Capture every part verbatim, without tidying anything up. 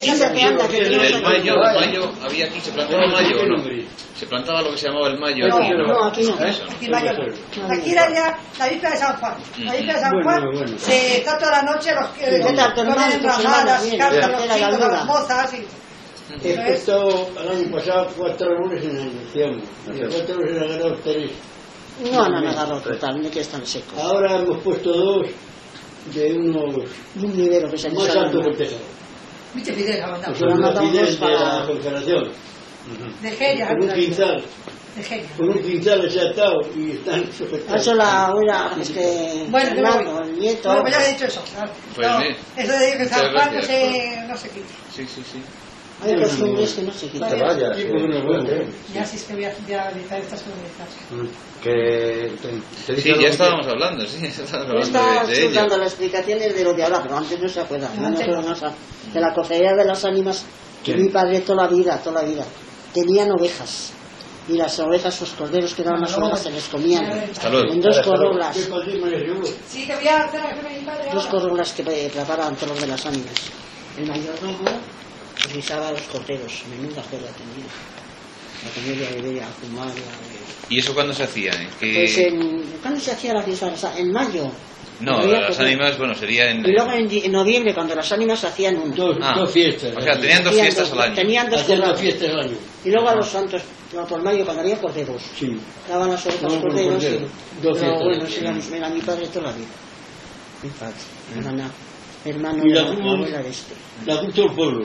Sí, que anda, que el, el mayo, no, el mayo, había aquí, se plantaba el mayo, ¿no? Se plantaba lo que se llamaba el mayo. No, aquí, no, no, aquí no. Eso, ¿no? Aquí mayo no. Aquí era ya la víspera de San Juan. La víspera de San Juan Bueno, bueno. se está toda la noche los que ¿Qué tal, tu hermano, ponen tus hermanos? ramadas, Bien, cantan bien. los Era la chicos, luna. las mozas y... He estado el año pasado cuatro lunes en el Ciamo y cuatro lunes en el Agarrado tres. No, no me agarró totalmente, están secos. Ahora hemos puesto dos de unos Un nivel que se más altos que el tejado. ¿Viste Fidel? Ha mandado. Que son mandado los Fidel dos de para- la Confederación. De Geria. Con un quintal, De Geria. con un quintal se ha estado y están Eso sujetados. la abuela, este, Bueno, yo me Fernando, voy. el nieto. Bueno, pues ya he dicho eso. Claro. Pues No, bien. eso de que San Muchas Juan no gracias. se, no se quita. Sí, sí, sí. Hay costumbres que no se quitan. Vale. vaya. Sí, porque no es bueno. Ya sí es que voy a, voy a realizar estas comunicaciones. Que te, te dice Sí, algo ya que- estábamos hablando, sí, estábamos Está hablando de, de ello. dando las explicaciones de lo que ahora, pero antes no se acuerdan. No, no, Antes no, no, no, de la cofradía de las ánimas, que ¿Quién? mi padre toda la vida, toda la vida, tenían ovejas. Y las ovejas, los corderos que daban las ovejas, se les comían. Hasta luego. En dos Hasta luego. corrolas, ¿Qué pasa, María Seguro? Sí, que voy a hacer la que me padre dos ahora. corrolas que preparaban todos de las ánimas. El mayordomo guisaba los corderos, menuda juega tenía. La familia de Bella, Fumaria, de... ¿Y eso cuándo se hacía? ¿En qué- Pues en... ¿Cuándo se hacía la fiesta? En mayo. No, Había las que- ánimas, bueno, sería en... Y luego en, di- en noviembre, cuando las ánimas se hacían un... Dos, Ah. dos fiestas. O sea, tenían dos hacían fiestas dos- al año. Tenían dos Hacían dos corrales. fiestas al año. Y luego a los santos, no, por mayo, cuando había corderos. Sí. Daban las ovejas No, por corderos cordero. y... Dos Pero fiestas. bueno, sí, era, era mi padre toda la vida. Mi padre, hermana, hermano Y de la la, cruz- la abuela de este. La cruz del pueblo.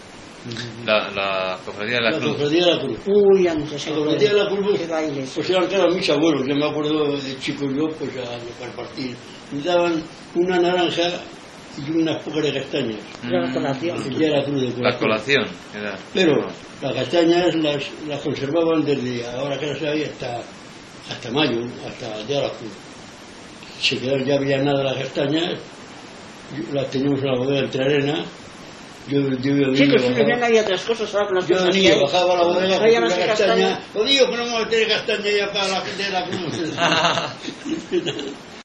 La, la cofradía de la, La Cruz. cofradía de la cruz. Uy, antes se La cofradía de la cruz. Qué bailes. Pues eran cada mis abuelos, yo me acuerdo de chico yo, pues a, a repartir. Me daban una naranja y unas pocas de castañas. Era la colación. Que ya era cruz de La corazón. colación. Era... Pero las castañas las, las conservaban desde ahora que las había hasta, hasta mayo, hasta el día de la cruz. Se quedaron, ya había nada las castañas, yo- las teníamos en la bodega entre arena. Yo, yo, yo, Sí, yo que sí, bajaba- no había otras cosas, ahora con las yo cosas de que niño hay. bajaba a la bodega, No había cogía más que castaña. castaña. Os digo que no vamos a tener castaña ya para la gente de la cruz.